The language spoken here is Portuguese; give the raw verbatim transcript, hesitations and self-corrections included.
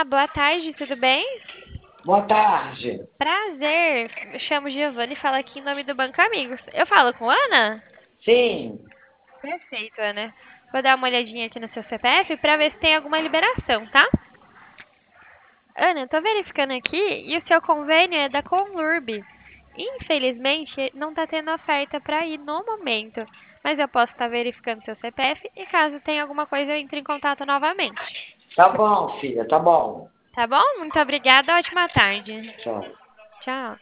Olá, boa tarde, tudo bem? Boa tarde. Prazer, me chamo Giovanni e falo aqui em nome do Banco Amigos. Eu falo com Ana? Sim, Perfeito, Ana. Vou dar uma olhadinha aqui no seu C P F para ver se tem alguma liberação, tá? Ana, eu tô verificando aqui e o seu convênio é da Conlurb. Infelizmente, não tá tendo oferta para ir no momento, mas eu posso estar verificando seu C P F e caso tenha alguma coisa eu entre em contato novamente. tá bom, filha, tá bom. Tá bom? Muito obrigada, ótima tarde. Tchau. Tchau.